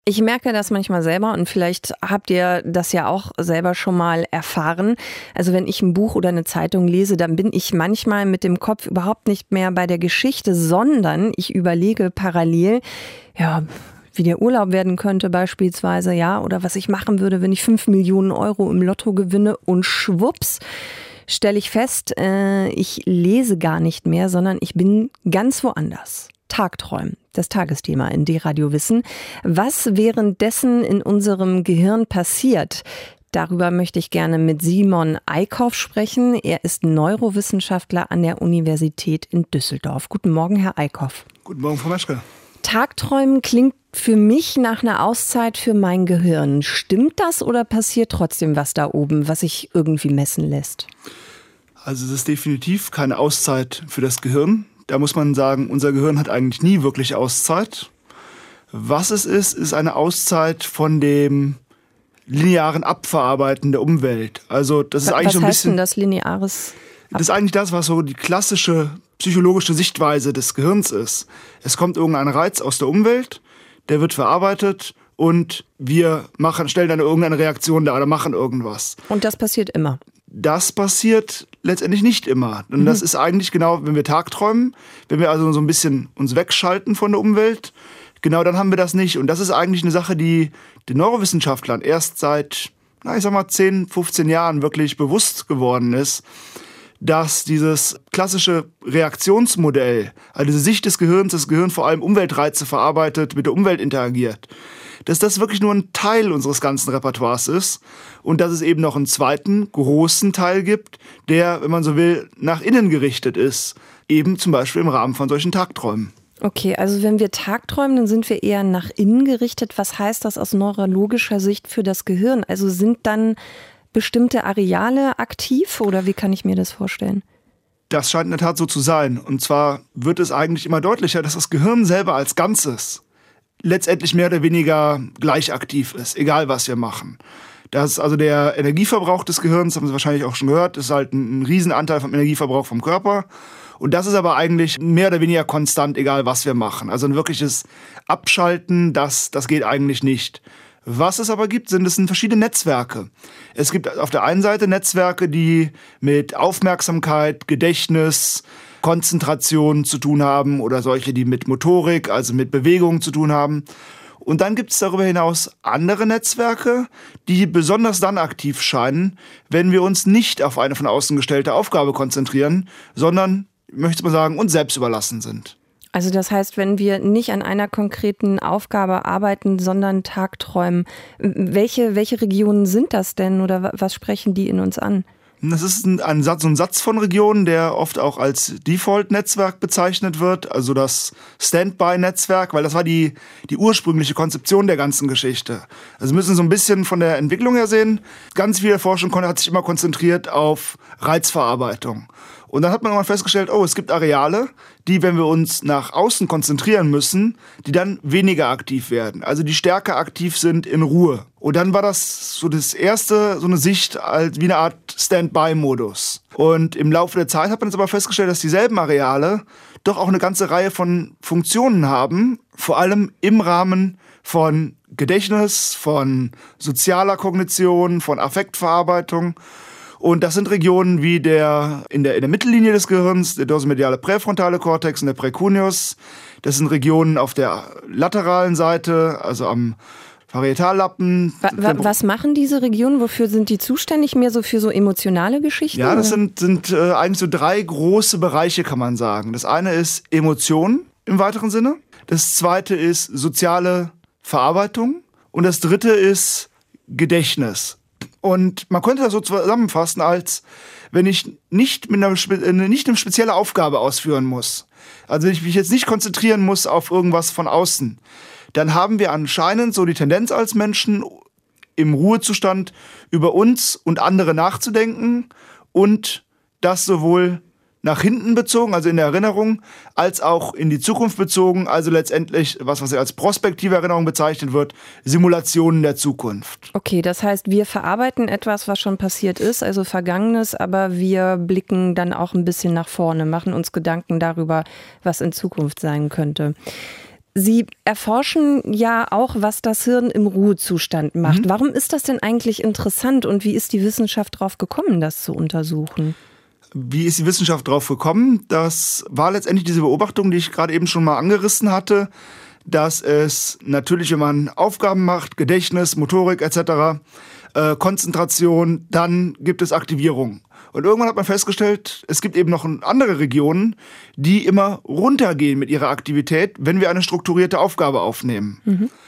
Ich merke das manchmal selber und vielleicht habt ihr das ja auch selber schon mal erfahren. Also wenn ich ein Buch oder eine Zeitung lese, dann bin ich manchmal mit dem Kopf überhaupt nicht mehr bei der Geschichte, sondern ich überlege parallel, ja, wie der Urlaub werden könnte beispielsweise, ja, oder was ich machen würde, wenn ich 5 Millionen Euro im Lotto gewinne und schwupps, stelle ich fest, ich lese gar nicht mehr, sondern ich bin ganz woanders. Tagträumen, das Tagesthema in D-Radio Wissen. Was währenddessen in unserem Gehirn passiert, darüber möchte ich gerne mit Simon Eickhoff sprechen. Er ist Neurowissenschaftler an der Universität in Düsseldorf. Guten Morgen, Herr Eickhoff. Guten Morgen, Frau Meschke. Tagträumen klingt für mich nach einer Auszeit für mein Gehirn. Stimmt das oder passiert trotzdem was da oben, was sich irgendwie messen lässt? Also es ist definitiv keine Auszeit für das Gehirn. Da muss man sagen, unser Gehirn hat eigentlich nie wirklich Auszeit. Was es ist eine Auszeit von dem linearen Abverarbeiten der Umwelt. Also das ist eigentlich was so ein heißt bisschen denn das lineares? Das ist eigentlich das, was so die klassische psychologische Sichtweise des Gehirns ist. Es kommt irgendein Reiz aus der Umwelt, der wird verarbeitet und wir stellen dann irgendeine Reaktion dar oder machen irgendwas. Und das passiert immer? Das passiert letztendlich nicht immer. Und das ist eigentlich genau, wenn wir tagträumen, wenn wir also so ein bisschen uns wegschalten von der Umwelt, genau dann haben wir das nicht. Und das ist eigentlich eine Sache, die den Neurowissenschaftlern erst seit, 10, 15 Jahren wirklich bewusst geworden ist, dass dieses klassische Reaktionsmodell, also diese Sicht des Gehirns, das Gehirn vor allem Umweltreize verarbeitet, mit der Umwelt interagiert, dass das wirklich nur ein Teil unseres ganzen Repertoires ist und dass es eben noch einen zweiten großen Teil gibt, der, wenn man so will, nach innen gerichtet ist, eben zum Beispiel im Rahmen von solchen Tagträumen. Okay, also wenn wir tagträumen, dann sind wir eher nach innen gerichtet. Was heißt das aus neurologischer Sicht für das Gehirn? Also sind dann bestimmte Areale aktiv oder wie kann ich mir das vorstellen? Das scheint in der Tat so zu sein. Und zwar wird es eigentlich immer deutlicher, dass das Gehirn selber als Ganzes letztendlich mehr oder weniger gleich aktiv ist, egal was wir machen. Das ist also der Energieverbrauch des Gehirns, haben Sie wahrscheinlich auch schon gehört, ist halt ein Riesenanteil vom Energieverbrauch vom Körper. Und das ist aber eigentlich mehr oder weniger konstant, egal was wir machen. Also ein wirkliches Abschalten, das geht eigentlich nicht. Was es aber gibt, sind verschiedene Netzwerke. Es gibt auf der einen Seite Netzwerke, die mit Aufmerksamkeit, Gedächtnis, Konzentration zu tun haben oder solche, die mit Motorik, also mit Bewegung zu tun haben. Und dann gibt es darüber hinaus andere Netzwerke, die besonders dann aktiv scheinen, wenn wir uns nicht auf eine von außen gestellte Aufgabe konzentrieren, sondern, ich möchte mal sagen, uns selbst überlassen sind. Also das heißt, wenn wir nicht an einer konkreten Aufgabe arbeiten, sondern tagträumen, welche Regionen sind das denn oder was sprechen die in uns an? Das ist ein Satz von Regionen, der oft auch als Default-Netzwerk bezeichnet wird, also das Standby-Netzwerk, weil das war die ursprüngliche Konzeption der ganzen Geschichte. Also wir müssen so ein bisschen von der Entwicklung her sehen. Ganz viel Forschung hat sich immer konzentriert auf Reizverarbeitung. Und dann hat man irgendwann festgestellt, es gibt Areale, die, wenn wir uns nach außen konzentrieren müssen, die dann weniger aktiv werden. Also die stärker aktiv sind in Ruhe. Und dann war das so das erste, so eine Sicht als wie eine Art Standby-Modus. Und im Laufe der Zeit hat man jetzt aber festgestellt, dass dieselben Areale doch auch eine ganze Reihe von Funktionen haben, vor allem im Rahmen von Gedächtnis, von sozialer Kognition, von Affektverarbeitung. Und das sind Regionen wie in der Mittellinie des Gehirns, der dorsomediale präfrontale Kortex und der Precuneus. Das sind Regionen auf der lateralen Seite, also am Parietallappen. Was machen diese Regionen? Wofür sind die zuständig? Mehr so für so emotionale Geschichten? Ja, das sind eigentlich so 3 große Bereiche, kann man sagen. Das eine ist Emotionen im weiteren Sinne. Das zweite ist soziale Verarbeitung. Und das dritte ist Gedächtnis. Und man könnte das so zusammenfassen, als wenn ich nicht eine spezielle Aufgabe ausführen muss. Also wenn ich mich jetzt nicht konzentrieren muss auf irgendwas von außen, dann haben wir anscheinend so die Tendenz als Menschen im Ruhezustand über uns und andere nachzudenken und das sowohl nach hinten bezogen, also in der Erinnerung, als auch in die Zukunft bezogen, also letztendlich, was als prospektive Erinnerung bezeichnet wird, Simulationen der Zukunft. Okay, das heißt, wir verarbeiten etwas, was schon passiert ist, also Vergangenes, aber wir blicken dann auch ein bisschen nach vorne, machen uns Gedanken darüber, was in Zukunft sein könnte. Sie erforschen ja auch, was das Hirn im Ruhezustand macht. Warum ist das denn eigentlich interessant und wie ist die Wissenschaft darauf gekommen, das zu untersuchen? Wie ist die Wissenschaft drauf gekommen? Das war letztendlich diese Beobachtung, die ich gerade eben schon mal angerissen hatte, dass es natürlich, wenn man Aufgaben macht, Gedächtnis, Motorik etc., Konzentration, dann gibt es Aktivierung. Und irgendwann hat man festgestellt, es gibt eben noch andere Regionen, die immer runtergehen mit ihrer Aktivität, wenn wir eine strukturierte Aufgabe aufnehmen.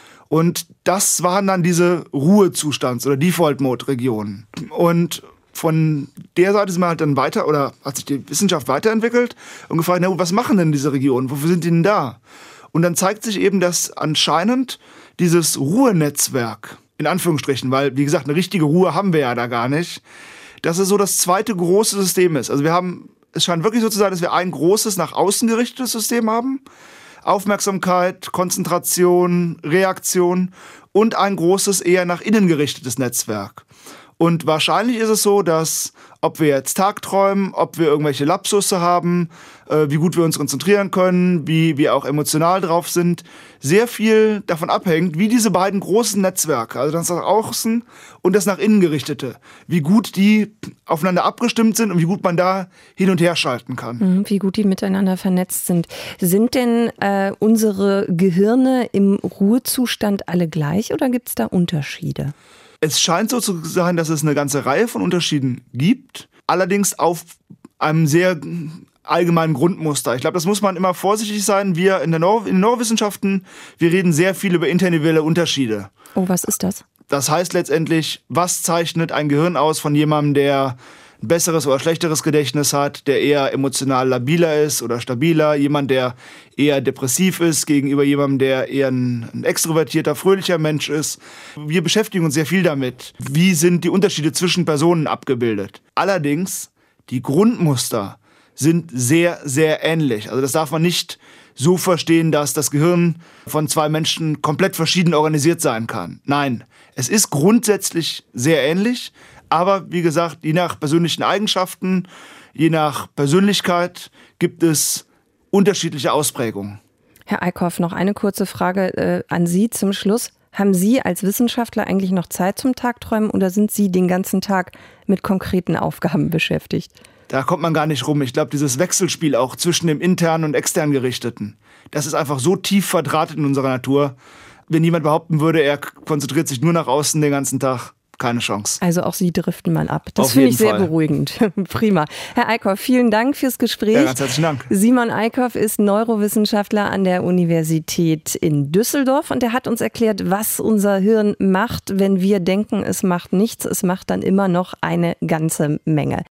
Und das waren dann diese Ruhezustands- oder Default-Mode-Regionen. Und von der Seite sind wir halt dann weiter, oder hat sich die Wissenschaft weiterentwickelt und gefragt, na, was machen denn diese Regionen? Wofür sind die denn da? Und dann zeigt sich eben, dass anscheinend dieses Ruhenetzwerk, in Anführungsstrichen, weil, wie gesagt, eine richtige Ruhe haben wir ja da gar nicht, dass es so das zweite große System ist. Also es scheint wirklich so zu sein, dass wir ein großes, nach außen gerichtetes System haben. Aufmerksamkeit, Konzentration, Reaktion und ein großes, eher nach innen gerichtetes Netzwerk. Und wahrscheinlich ist es so, dass, ob wir jetzt tagträumen, ob wir irgendwelche Lapsusse haben, wie gut wir uns konzentrieren können, wie wir auch emotional drauf sind, sehr viel davon abhängt, wie diese beiden großen Netzwerke, also das nach außen und das nach innen gerichtete, wie gut die aufeinander abgestimmt sind und wie gut man da hin und her schalten kann. Wie gut die miteinander vernetzt sind. Sind denn unsere Gehirne im Ruhezustand alle gleich oder gibt es da Unterschiede? Es scheint so zu sein, dass es eine ganze Reihe von Unterschieden gibt, allerdings auf einem sehr allgemeinen Grundmuster. Ich glaube, das muss man immer vorsichtig sein. Wir in den Neurowissenschaften, wir reden sehr viel über interindividuelle Unterschiede. Oh, was ist das? Das heißt letztendlich, was zeichnet ein Gehirn aus von jemandem, der ein besseres oder schlechteres Gedächtnis hat, der eher emotional labiler ist oder stabiler, jemand, der eher depressiv ist gegenüber jemandem, der eher ein extrovertierter, fröhlicher Mensch ist. Wir beschäftigen uns sehr viel damit. Wie sind die Unterschiede zwischen Personen abgebildet? Allerdings, die Grundmuster sind sehr, sehr ähnlich. Also das darf man nicht so verstehen, dass das Gehirn von zwei Menschen komplett verschieden organisiert sein kann. Nein, es ist grundsätzlich sehr ähnlich. Aber wie gesagt, je nach persönlichen Eigenschaften, je nach Persönlichkeit gibt es unterschiedliche Ausprägungen. Herr Eickhoff, noch eine kurze Frage an Sie zum Schluss. Haben Sie als Wissenschaftler eigentlich noch Zeit zum Tagträumen oder sind Sie den ganzen Tag mit konkreten Aufgaben beschäftigt? Da kommt man gar nicht rum. Ich glaube, dieses Wechselspiel auch zwischen dem internen und extern Gerichteten, das ist einfach so tief verdrahtet in unserer Natur. Wenn jemand behaupten würde, er konzentriert sich nur nach außen den ganzen Tag, keine Chance. Also auch Sie driften mal ab. Das finde ich sehr beruhigend. Prima. Herr Eickhoff, vielen Dank fürs Gespräch. Ja, ganz herzlichen Dank. Simon Eickhoff ist Neurowissenschaftler an der Universität in Düsseldorf und er hat uns erklärt, was unser Hirn macht, wenn wir denken, es macht nichts. Es macht dann immer noch eine ganze Menge.